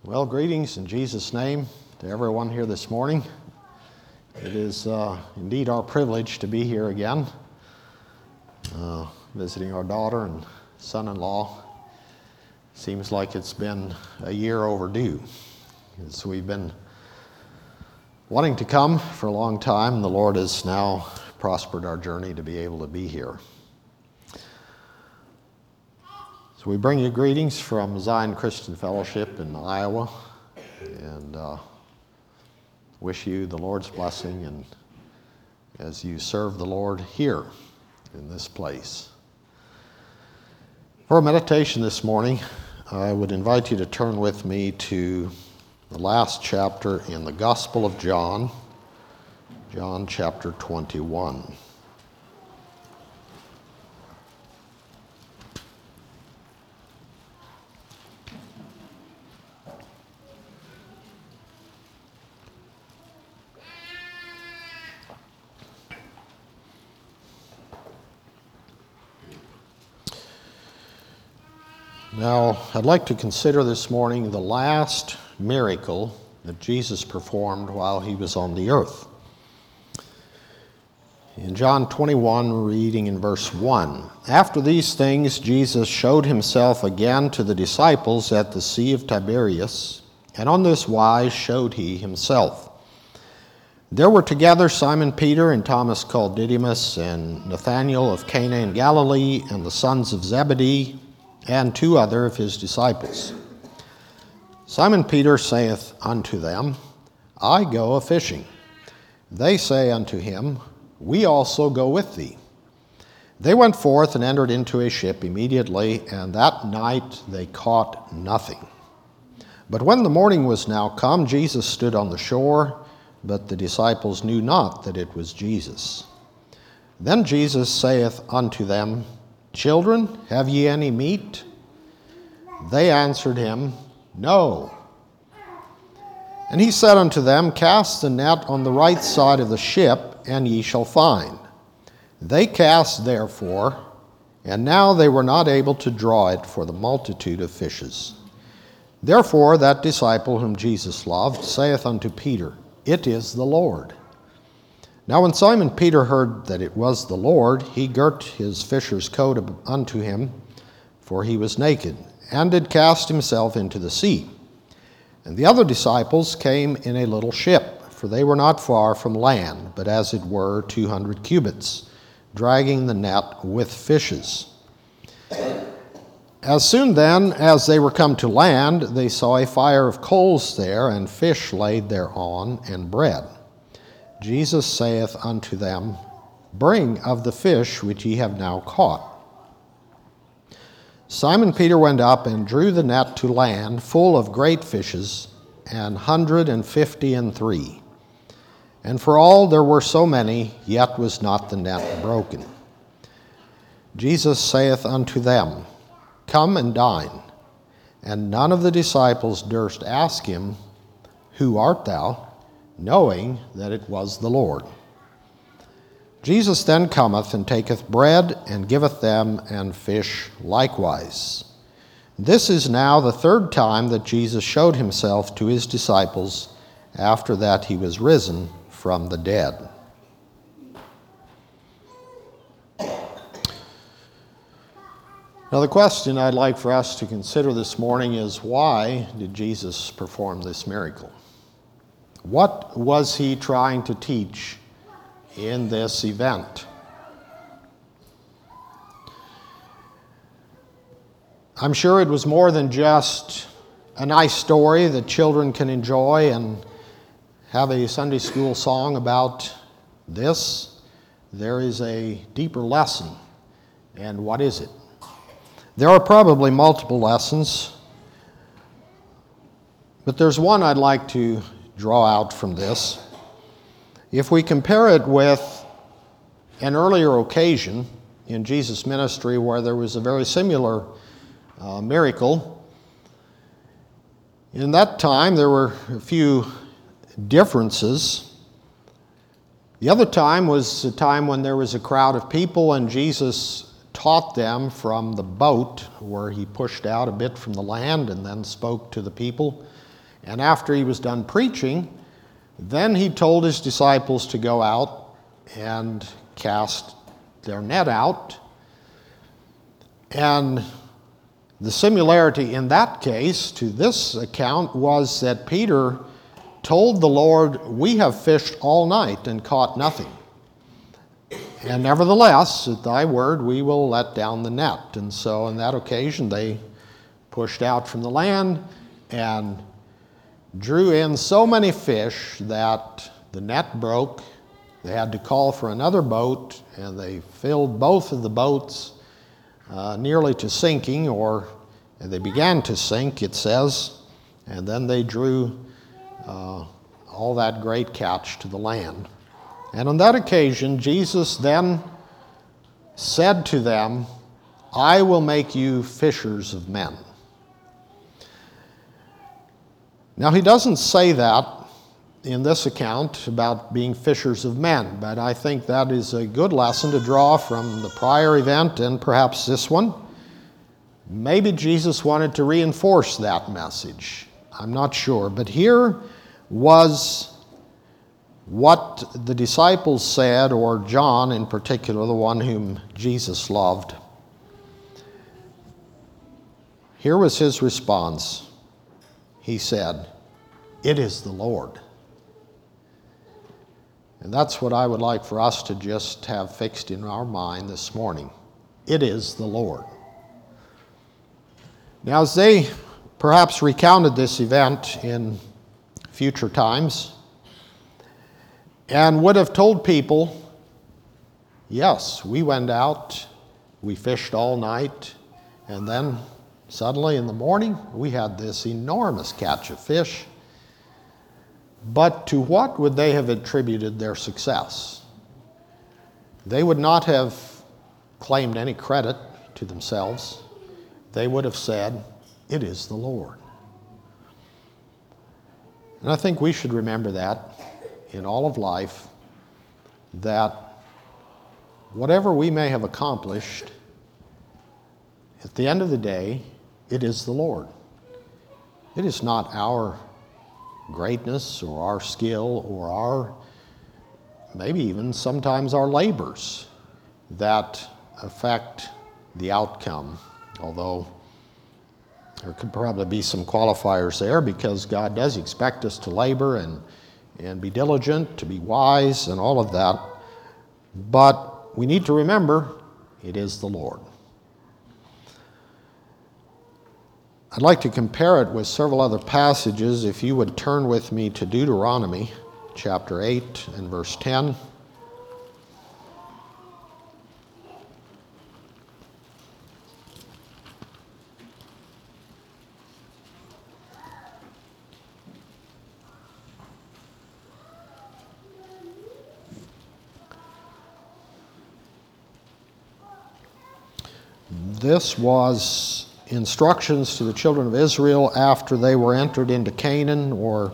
Well, greetings in Jesus' name to everyone here this morning. It is indeed our privilege to be here again, visiting our daughter and son-in-law. Seems like it's been a year overdue. So we've been wanting to come for a long time, and the Lord has now prospered our journey to be able to be here. So we bring you greetings from Zion Christian Fellowship in Iowa, and wish you the Lord's blessing and as you serve the Lord here in this place. For a meditation this morning, I would invite you to turn with me to the last chapter in the Gospel of John, John chapter 21. Now, I'd like to consider this morning the last miracle that Jesus performed while he was on the earth. In John 21, reading in verse 1, "After these things, Jesus showed himself again to the disciples at the Sea of Tiberias, and on this wise showed he himself. There were together Simon Peter and Thomas called Didymus, and Nathanael of Cana in Galilee, and the sons of Zebedee, and two other of his disciples. Simon Peter saith unto them, I go a-fishing. They say unto him, We also go with thee. They went forth and entered into a ship immediately, and that night they caught nothing. But when the morning was now come, Jesus stood on the shore, but the disciples knew not that it was Jesus. Then Jesus saith unto them, Children, have ye any meat? They answered him, No. And he said unto them, Cast the net on the right side of the ship, and ye shall find. They cast therefore, and now they were not able to draw it for the multitude of fishes. Therefore that disciple whom Jesus loved saith unto Peter, It is the Lord. Now when Simon Peter heard that it was the Lord, he girt his fisher's coat unto him, for he was naked, and did cast himself into the sea. And the other disciples came in a little ship, for they were not far from land, but as it were 200 cubits, dragging the net with fishes. As soon then as they were come to land, they saw a fire of coals there, and fish laid thereon, and bread. Jesus saith unto them, Bring of the fish which ye have now caught. Simon Peter went up and drew the net to land, full of great fishes, 153. And for all there were so many, yet was not the net broken. Jesus saith unto them, Come and dine. And none of the disciples durst ask him, Who art thou? Knowing that it was the Lord. Jesus then cometh and taketh bread and giveth them, and fish likewise. This is now the third time that Jesus showed himself to his disciples after that he was risen from the dead. Now the question I'd like for us to consider this morning is, why did Jesus perform this miracle? What was he trying to teach in this event? I'm sure it was more than just a nice story that children can enjoy and have a Sunday school song about this. There is a deeper lesson. And what is it? There are probably multiple lessons, but there's one I'd like to draw out from this. If we compare it with an earlier occasion in Jesus' ministry where there was a very similar miracle, in that time there were a few differences. The other time was a time when there was a crowd of people and Jesus taught them from the boat where he pushed out a bit from the land and then spoke to the people. And after he was done preaching, then he told his disciples to go out and cast their net out. And the similarity in that case to this account was that Peter told the Lord, "We have fished all night and caught nothing. And nevertheless, at thy word, we will let down the net." And so on that occasion, they pushed out from the land and drew in so many fish that the net broke. They had to call for another boat, and they filled both of the boats nearly to sinking, or they began to sink, it says, and then they drew all that great catch to the land. And on that occasion, Jesus then said to them, "I will make you fishers of men." Now, he doesn't say that in this account about being fishers of men, but I think that is a good lesson to draw from the prior event and perhaps this one. Maybe Jesus wanted to reinforce that message. I'm not sure. But here was what the disciples said, or John in particular, the one whom Jesus loved. Here was his response. He said, "It is the Lord." And that's what I would like for us to just have fixed in our mind this morning. It is the Lord. Now, as they perhaps recounted this event in future times and would have told people, "Yes, we went out, we fished all night, and then suddenly in the morning we had this enormous catch of fish," but to what would they have attributed their success? They would not have claimed any credit to themselves. They would have said, "It is the Lord." And I think we should remember that in all of life, that whatever we may have accomplished, at the end of the day, it is the Lord. It is not our greatness or our skill or our, maybe even sometimes our labors that affect the outcome, although there could probably be some qualifiers there, because God does expect us to labor and be diligent, to be wise and all of that. But we need to remember, it is the Lord. I'd like to compare it with several other passages. If you would turn with me to Deuteronomy chapter 8 and verse 10. This was instructions to the children of Israel after they were entered into Canaan, or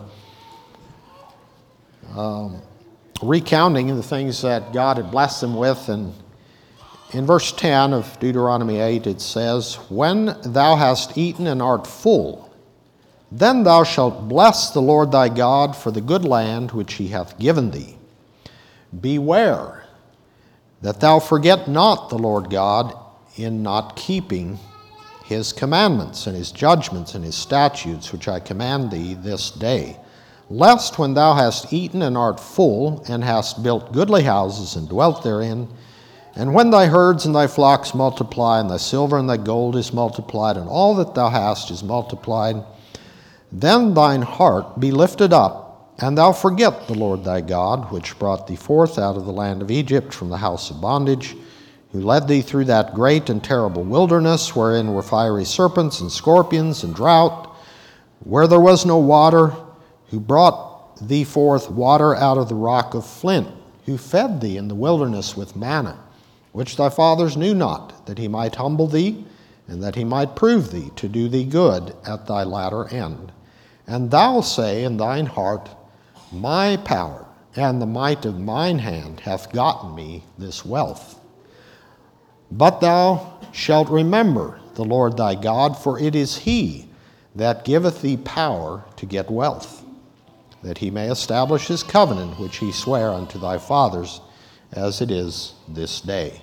recounting the things that God had blessed them with. And in verse 10 of Deuteronomy 8 it says, "When thou hast eaten and art full, then thou shalt bless the Lord thy God for the good land which he hath given thee. Beware that thou forget not the Lord God in not keeping his commandments and his judgments and his statutes, which I command thee this day. Lest when thou hast eaten and art full, and hast built goodly houses and dwelt therein, and when thy herds and thy flocks multiply, and thy silver and thy gold is multiplied, and all that thou hast is multiplied, then thine heart be lifted up, and thou forget the Lord thy God, which brought thee forth out of the land of Egypt from the house of bondage, who led thee through that great and terrible wilderness, wherein were fiery serpents and scorpions and drought, where there was no water, who brought thee forth water out of the rock of flint, who fed thee in the wilderness with manna, which thy fathers knew not, that he might humble thee, and that he might prove thee to do thee good at thy latter end. And thou say in thine heart, My power and the might of mine hand hath gotten me this wealth. But thou shalt remember the Lord thy God, for it is he that giveth thee power to to get wealth, that he may establish his covenant which he sware unto thy fathers, as it is this day.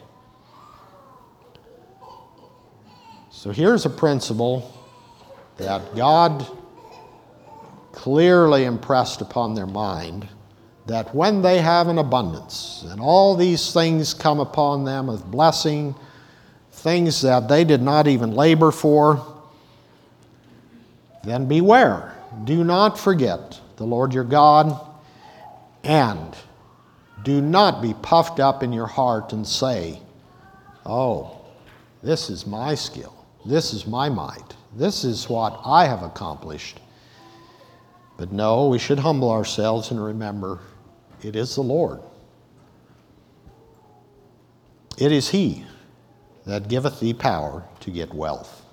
So here's a principle that God clearly impressed upon their mind, that when they have an abundance and all these things come upon them of blessing, things that they did not even labor for, then beware. Do not forget the Lord your God, and do not be puffed up in your heart and say, oh, this is my skill, this is my might, this is what I have accomplished. But no, we should humble ourselves and remember it is the Lord. It is He that giveth thee power to get wealth.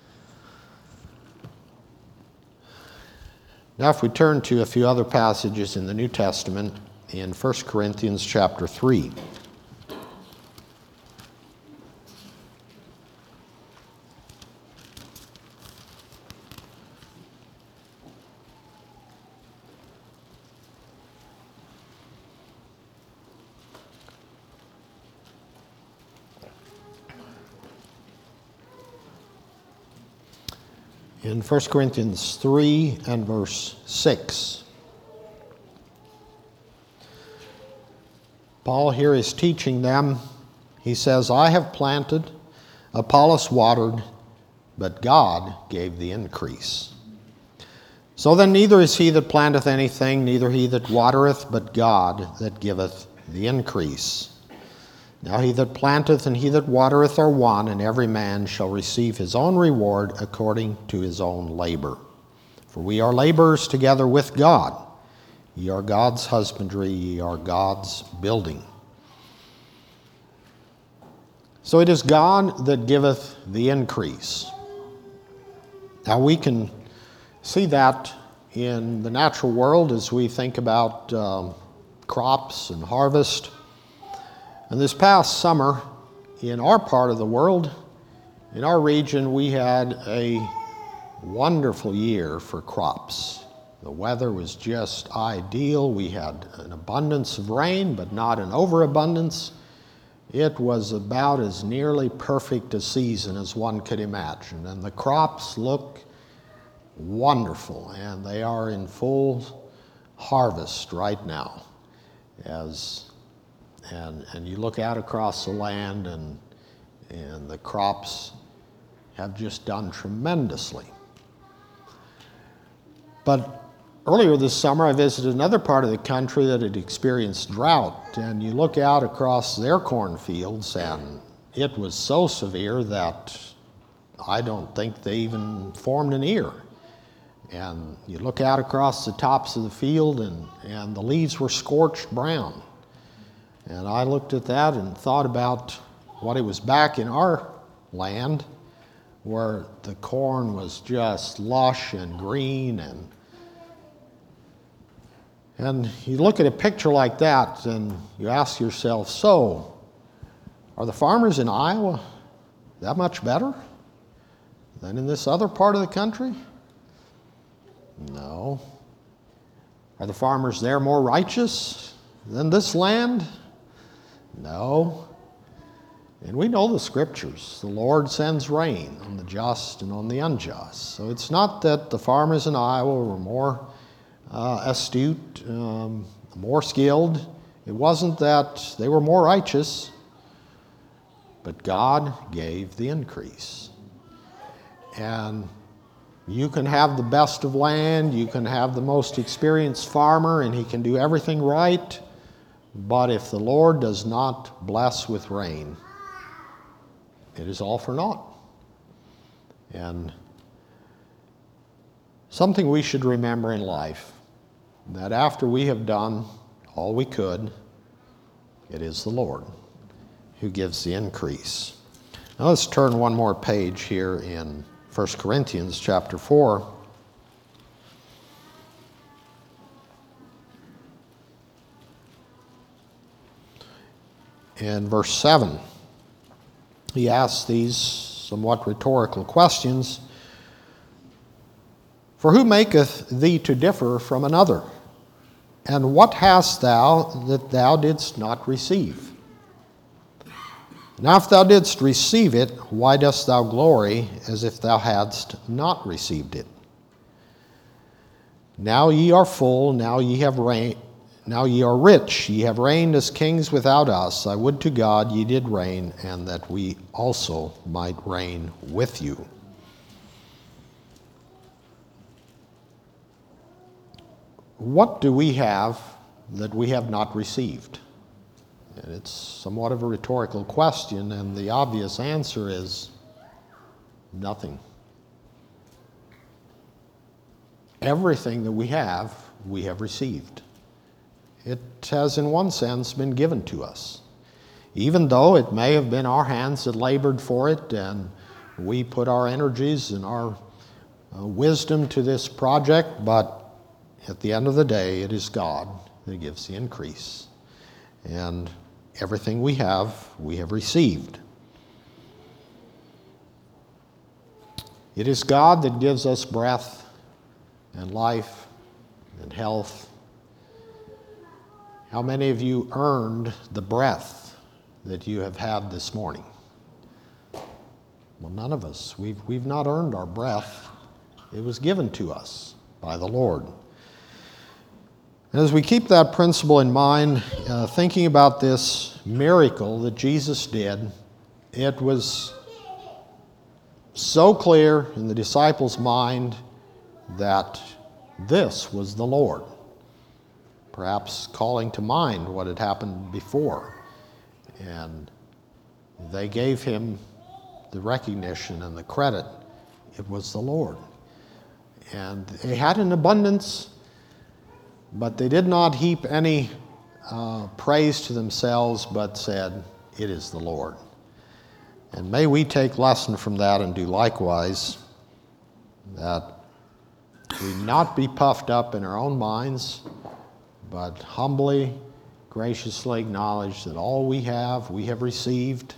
Now if we turn to a few other passages in the New Testament, in 1 Corinthians chapter 3. In 1 Corinthians 3 and verse 6, Paul here is teaching them. He says, I have planted, Apollos watered, but God gave the increase. So then neither is he that planteth anything, neither he that watereth, but God that giveth the increase. Now he that planteth and he that watereth are one, and every man shall receive his own reward according to his own labor. For we are laborers together with God. Ye are God's husbandry, ye are God's building. So it is God that giveth the increase. Now we can see that in the natural world as we think about crops and harvest. And this past summer, in our part of the world, in our region, we had a wonderful year for crops. The weather was just ideal. We had an abundance of rain, but not an overabundance. It was about as nearly perfect a season as one could imagine. And the crops look wonderful, and they are in full harvest right now. And you look out across the land, and the crops have just done tremendously. But earlier this summer, I visited another part of the country that had experienced drought, and you look out across their cornfields, and it was so severe that I don't think they even formed an ear. And you look out across the tops of the field, and the leaves were scorched brown. And I looked at that and thought about what it was back in our land, where the corn was just lush and green. And you look at a picture like that and you ask yourself, so, are the farmers in Iowa that much better than in this other part of the country? No. Are the farmers there more righteous than this land? No. And we know the scriptures. The Lord sends rain on the just and on the unjust. So it's not that the farmers in Iowa were more astute, more skilled. It wasn't that they were more righteous, but God gave the increase. And you can have the best of land, you can have the most experienced farmer, and he can do everything right. But if the Lord does not bless with rain, it is all for naught. And something we should remember in life, that after we have done all we could, it is the Lord who gives the increase. Now let's turn one more page here in 1 Corinthians chapter 4. In verse 7, he asks these somewhat rhetorical questions. For who maketh thee to differ from another? And what hast thou that thou didst not receive? Now if thou didst receive it, why dost thou glory as if thou hadst not received it? Now ye are full, now ye are rich, ye have reigned as kings without us. I would to God ye did reign, and that we also might reign with you. What do we have that we have not received? And it's somewhat of a rhetorical question, and the obvious answer is nothing. Everything that we have received. It has, in one sense, been given to us. Even though it may have been our hands that labored for it, and we put our energies and our wisdom to this project, but at the end of the day, it is God that gives the increase. And everything we have received. It is God that gives us breath and life and health. How many of you earned the breath that you have had this morning? Well, none of us. We've not earned our breath. It was given to us by the Lord. And as we keep that principle in mind, thinking about this miracle that Jesus did, it was so clear in the disciples' mind that this was the Lord, perhaps calling to mind what had happened before. And they gave him the recognition and the credit. It was the Lord. And they had an abundance, but they did not heap any praise to themselves, but said, it is the Lord. And may we take lesson from that and do likewise, that we not be puffed up in our own minds, but humbly, graciously acknowledge that all we have received,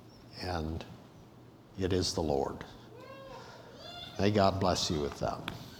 and it is the Lord. May God bless you with that.